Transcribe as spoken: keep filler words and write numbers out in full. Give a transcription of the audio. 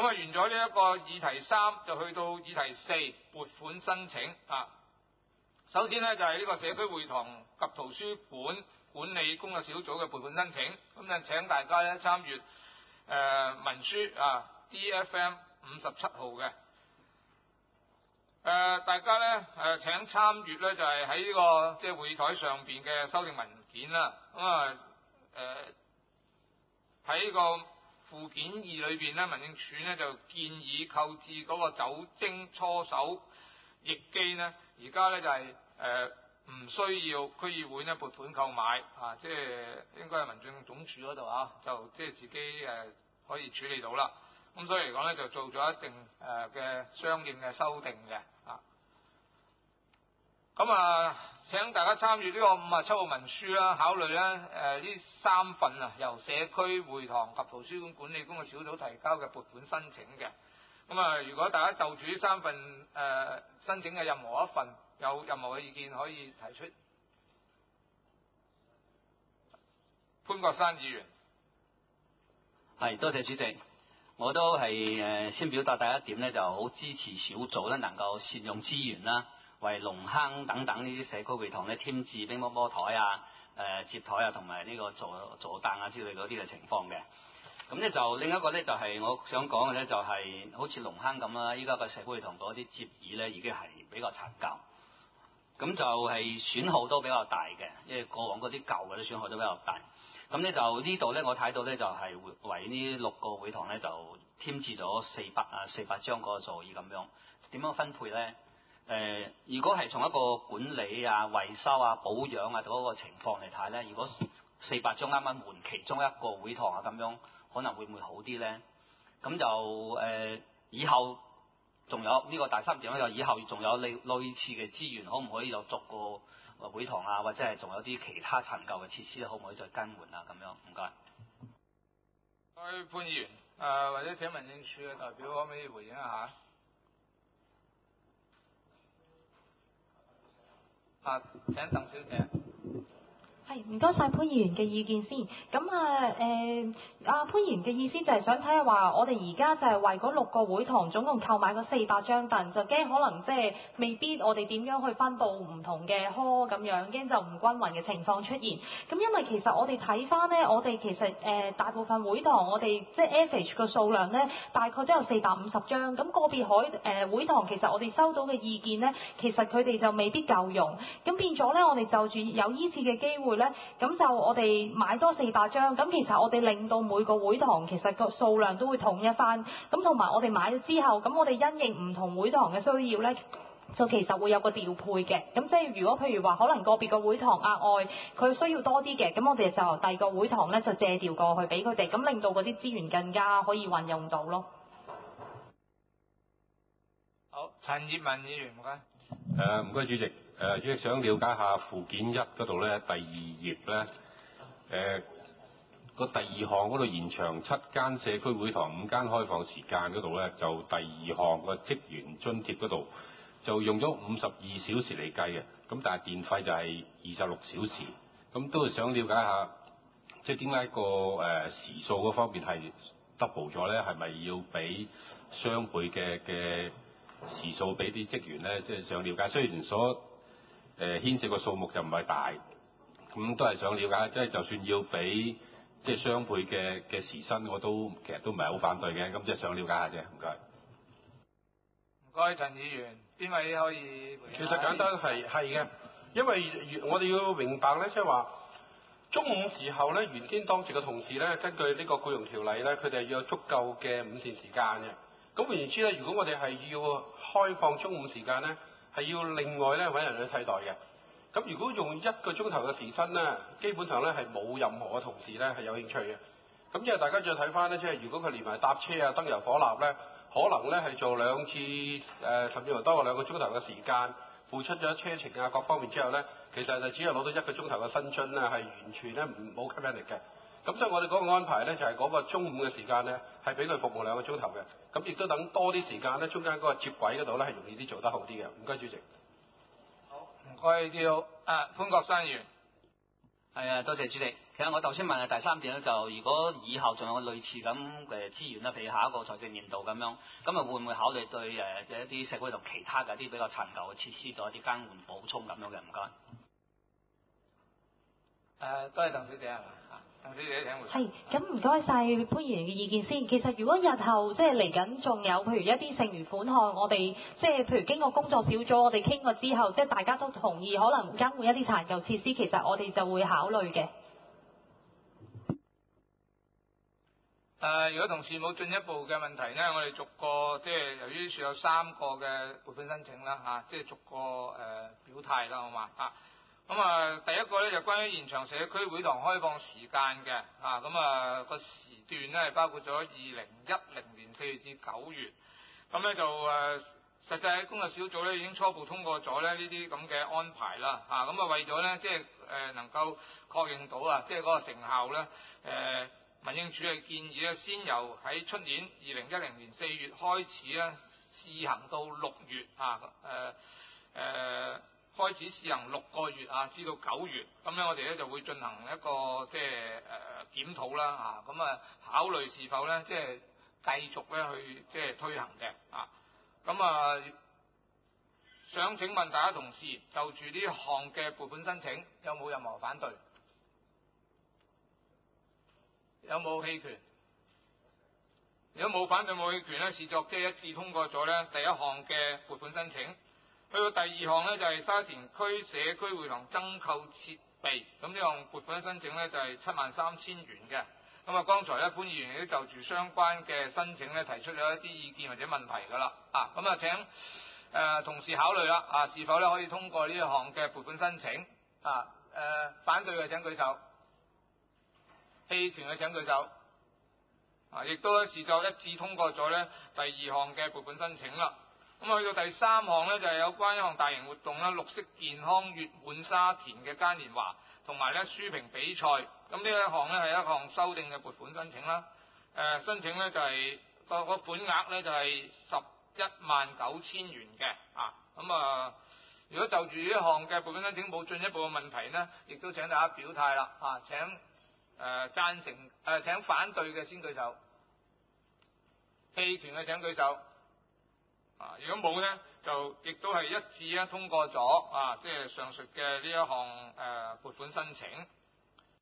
咁啊，完咗呢一個議題三，就去到議題四撥款申請啊。首先呢，就係、是、呢個社區會堂及圖書館管理工作小組嘅撥款申請，咁就請大家咧參閱誒文書啊 D F M 五十七號嘅。誒、呃，大家咧誒、呃，請參閱咧就係喺呢個即係、就是、會台上邊嘅修訂文件啦。咁啊誒喺呢個附件二裏邊咧，民政處咧就建議購置嗰個酒精搓手液機呢，而家咧就係誒唔需要區議會呢撥款購買啊，即係應該係民政總署嗰度啊，就即係自己誒、呃、可以處理到啦。咁所以嚟講咧，就做咗一定誒嘅、呃、相應嘅修訂嘅啊。咁啊，請大家參與呢個五十七號文書啦，考慮咧誒呢三份啊，由社區會堂及圖書館管理工作小組提交嘅撥款申請嘅。咁啊，如果大家就住呢三份誒、呃、申請嘅任何一份有任何嘅意見，可以提出。潘國山議員， 係多謝主席，我都係誒先表達第一點咧，就好支持小組咧能夠善用資源啦，為龍坑等等呢啲社區會堂咧添置乒乓波台啊、誒接台啊同埋呢個坐坐凳啊之類嗰啲嘅情況嘅。咁咧就另一個咧就係、是、我想講嘅咧就係、是、好似龍坑咁啦，依家個社區會堂嗰啲接椅咧已經係比較殘舊，咁就係損耗都比較大嘅，因為過往嗰啲舊嘅都損耗都比較大。咁咧就呢度咧我睇到咧就係為呢六個會堂咧就添置咗四百啊四百張嗰個座椅咁樣，點樣分配咧？誒、呃，如果係從一個管理啊、維修啊、保養啊嗰個情況嚟睇咧，如果四百張啱啱換其中一個會堂啊咁樣，可能會唔會好啲咧？咁就誒、呃，以後仲有呢、這個第三點咧，就以後仲有類類似嘅資源，可唔可以有逐個會堂啊，或者係仲有啲其他陳舊嘅設施，可唔可以再更換啊？咁樣唔該。 各位潘議員，誒、呃、或者請民政處嘅代表可唔可以回應一下？啊，請鄧小姐。 係，唔該晒潘議員嘅意見先。咁啊誒，阿潘議員嘅意思就係想睇下話，我哋而家就係為嗰六個會堂總共購買嗰四百張凳，就驚可能即係未必我哋點樣去分佈唔同嘅科咁樣，驚就唔均勻嘅情況出現。咁因為其實我哋睇翻呢，我哋其實誒、呃、大部分會堂我哋即係 average 個數量呢，大概都有四百五十張。咁、那個別海誒、呃、會堂其實我哋收到嘅意見呢，其實佢哋就未必夠用。咁變咗呢，我哋就住有依次嘅機會呢，咁就我哋買多四百張，咁其實我哋令到每個會堂其實個數量都會統一翻，咁同埋我哋買咗之後，咁我哋因應唔同會堂嘅需要呢，就其實會有個調配嘅。咁即係如果譬如話可能個別個會堂額外佢需要多啲嘅，咁我哋就由第二個會堂呢就借調過去俾佢哋，咁令到嗰啲資源更加可以運用到咯。 好，陳業文議員唔該。 誒唔該主席，誒、呃、主席想了解下附件一嗰度咧，第二頁咧，誒個第二項嗰度延長七間社區會堂五間開放時間嗰度咧，就第二項個職員津貼嗰度就用咗五十二小時嚟計嘅，咁但係電費就係二十六小時，咁都係想了解下，即係點解個誒、呃、時數嗰方面係 double 咗咧？係咪要俾雙倍嘅嘅時數俾啲職員咧？即係想了解，雖然所誒、呃、牽涉個數目就唔係大，咁都係想了解，即係就算要俾即係雙倍嘅嘅時薪，我都其實都唔係好反對嘅，咁即係想了解下啫，唔該。 唔該，陳議員，邊位可以回應？ 其實簡單係係嘅，因為我哋要明白咧，即係話中午時候咧，原先當值嘅同事咧，根據呢個僱傭條例咧，佢哋係要有足夠嘅午膳時間嘅。咁換言之咧，如果我哋係要開放中午時間咧，係要另外咧揾人去替代嘅。咁如果用一個鐘頭嘅時薪咧，基本上咧係冇任何嘅同事咧係有興趣嘅。咁因為大家再睇翻咧，即係如果佢連埋搭車啊、燈油火蠟咧，可能咧係做兩次誒、呃，甚至乎多過兩個鐘頭嘅時間，付出咗車程啊各方面之後咧，其實就只係攞到一個鐘頭嘅薪津咧，係完全咧唔冇吸引力嘅。咁所以我哋嗰個安排咧，就係、是、嗰個中午嘅時間咧，係俾佢服務兩個鐘頭嘅。咁亦都等多啲時間咧，中間嗰個接軌嗰度咧係容易啲做得好啲嘅。唔該主席。 好，唔該，叫啊潘國山議員。 係啊，多謝主席。其實我頭先問嘅第三點咧，就如果以後仲有類似咁嘅資源啦，譬如下一個財政年度咁樣，咁啊會唔會考慮對誒一啲社區同其他嘅一啲比較陳舊嘅設施做一啲更換補充咁樣嘅？唔該。 誒，多謝鄧小姐係嘛？鄧小姐請回答。 係，咁唔該晒潘議員嘅意見先。其實如果日後即係嚟緊仲有譬如一啲剩餘款項，我哋即係譬如經過工作小組我哋傾過之後，即係大家都同意可能更換一啲殘舊設施，其實我哋就會考慮嘅。 誒、呃，如果同事冇進一步嘅問題呢，我哋逐個即係由於處有三個嘅撥款申請啦嚇、啊，即係逐個誒、呃、表態啦，好嘛啊？咁啊，第一個咧就關於延長社區會堂開放時間嘅啊，咁啊個時段咧係包括咗二零一零年四月至九月，咁咧就誒、呃、實際喺工作小組咧已經初步通過咗咧呢啲咁嘅安排啦，啊咁啊為咗咧即係誒能夠確認到啊，即係嗰個成效咧，誒、呃、民政處嘅建議咧，先由喺出年二零一零年四月開始咧試行到六月啊，誒、呃、誒。呃開始試行六個月啊，至到九月，咁咧我哋咧就會進行一個即係誒檢討啦啊，咁啊考慮是否咧即係繼續咧去即係推行嘅啊，咁啊想請問大家同事就住呢項嘅撥款申請有冇任何反對？有冇棄權？如果冇反對冇棄權咧，視作即係一致通過咗咧第一項嘅撥款申請。去到第二項呢，就係、是、沙田區社區會堂增購設備，咁呢項撥款申請呢，就係七萬三千元嘅。咁啊，剛才咧潘議員亦都就住相關嘅申請咧提出咗一啲意見或者問題㗎啦。啊，咁啊請誒、呃、同事考慮啦，啊是否咧可以通過呢一項嘅撥款申請？啊誒、呃、反對嘅請舉手，棄權嘅請舉手。啊，亦都咧視作一致通過咗咧第二項嘅撥款申請啦。咁去到第三項呢，就係、是、有關一項大型活動啦，綠色健康月滿沙田嘅嘉年華，同埋咧書評比賽。咁呢一項呢，係一項修訂嘅撥款申請啦。誒、呃，申請呢，就係、是、個個款額呢，就係十一萬九千元嘅。啊，咁啊，如果就住呢一項嘅撥款申請冇進一步嘅問題呢，亦都請大家表態啦。啊，請誒、呃、贊成誒、呃、請反對嘅先舉手，棄權嘅請舉手。啊！如果冇呢，就亦都係一致咧通過咗啊，即係上述嘅呢一項誒撥款申請。